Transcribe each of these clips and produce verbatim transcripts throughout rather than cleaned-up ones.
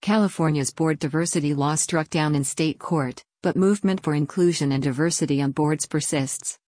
California's board diversity law struck down in state court, but movement for inclusion and diversity on boards persists.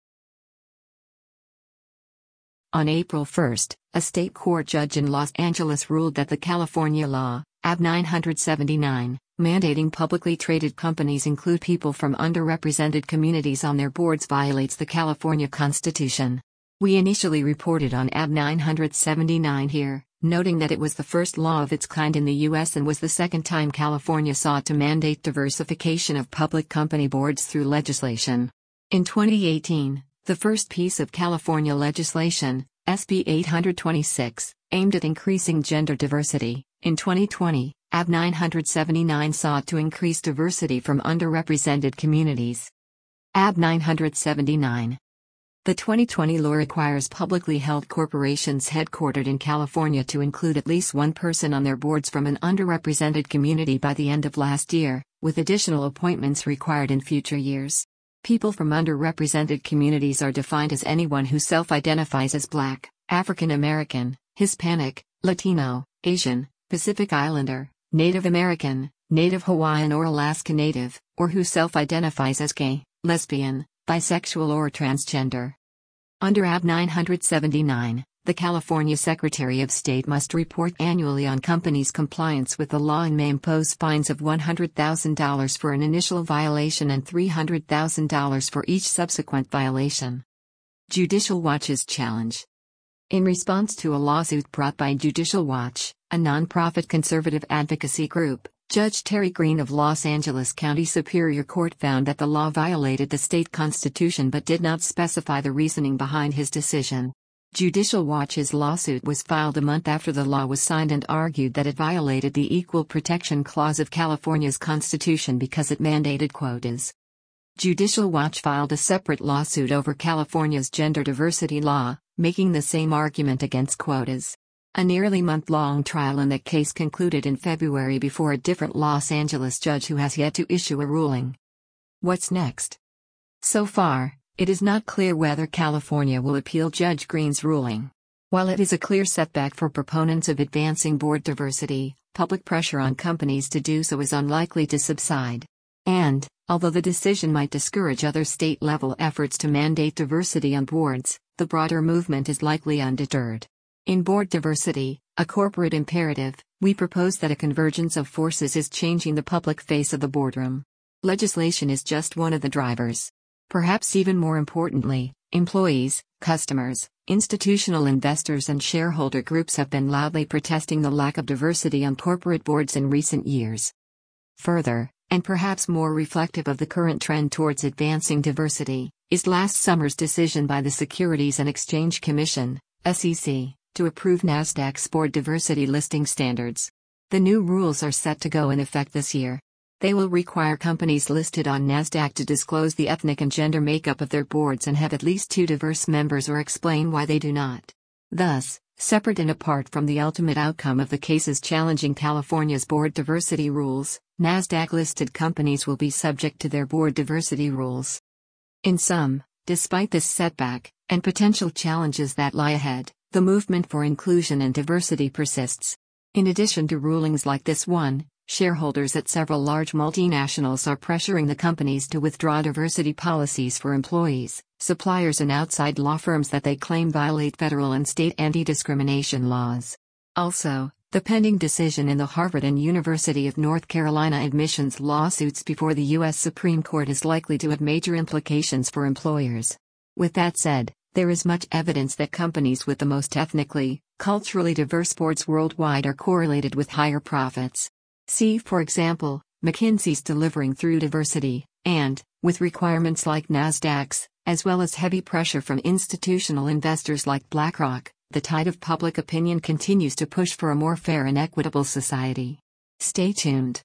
On April first, a state court judge in Los Angeles ruled that the California law, A B nine seventy-nine, mandating publicly traded companies include people from underrepresented communities on their boards violates the California Constitution. We initially reported on A B nine seventy-nine here, noting that it was the first law of its kind in the U S and was the second time California sought to mandate diversification of public company boards through legislation. In twenty eighteen, the first piece of California legislation, S B eight twenty-six, aimed at increasing gender diversity. In twenty twenty, A B nine seventy-nine sought to increase diversity from underrepresented communities. A B nine seventy-nine. The twenty twenty law requires publicly held corporations headquartered in California to include at least one person on their boards from an underrepresented community by the end of last year, with additional appointments required in future years. People from underrepresented communities are defined as anyone who self-identifies as Black, African American, Hispanic, Latino, Asian, Pacific Islander, Native American, Native Hawaiian or Alaska Native, or who self-identifies as gay, lesbian, bisexual or transgender. Under A B nine seventy-nine, the California Secretary of State must report annually on companies' compliance with the law and may impose fines of one hundred thousand dollars for an initial violation and three hundred thousand dollars for each subsequent violation. Judicial Watch's challenge. In response to a lawsuit brought by Judicial Watch, a nonprofit conservative advocacy group, Judge Terry Green of Los Angeles County Superior Court found that the law violated the state constitution but did not specify the reasoning behind his decision. Judicial Watch's lawsuit was filed a month after the law was signed and argued that it violated the Equal Protection Clause of California's Constitution because it mandated quotas. Judicial Watch filed a separate lawsuit over California's gender diversity law, making the same argument against quotas. A nearly month-long trial in that case concluded in February before a different Los Angeles judge who has yet to issue a ruling. What's next? So far, it is not clear whether California will appeal Judge Green's ruling. While it is a clear setback for proponents of advancing board diversity, public pressure on companies to do so is unlikely to subside. And, although the decision might discourage other state-level efforts to mandate diversity on boards, the broader movement is likely undeterred. In board diversity, a corporate imperative, we propose that a convergence of forces is changing the public face of the boardroom. Legislation is just one of the drivers. Perhaps even more importantly, employees, customers, institutional investors and shareholder groups have been loudly protesting the lack of diversity on corporate boards in recent years. Further, and perhaps more reflective of the current trend towards advancing diversity, is last summer's decision by the Securities and Exchange Commission, S E C, to approve Nasdaq's board diversity listing standards. The new rules are set to go in effect this year. They will require companies listed on Nasdaq to disclose the ethnic and gender makeup of their boards and have at least two diverse members or explain why they do not. Thus, separate and apart from the ultimate outcome of the cases challenging California's board diversity rules, Nasdaq-listed companies will be subject to their board diversity rules. In sum, despite this setback, and potential challenges that lie ahead, the movement for inclusion and diversity persists. In addition to rulings like this one, shareholders at several large multinationals are pressuring the companies to withdraw diversity policies for employees, suppliers and outside law firms that they claim violate federal and state anti-discrimination laws. Also, the pending decision in the Harvard and University of North Carolina admissions lawsuits before the U S Supreme Court is likely to have major implications for employers. With that said, there is much evidence that companies with the most ethnically, culturally diverse boards worldwide are correlated with higher profits. See, for example, McKinsey's Delivering Through Diversity, and, with requirements like Nasdaq's, as well as heavy pressure from institutional investors like BlackRock, the tide of public opinion continues to push for a more fair and equitable society. Stay tuned.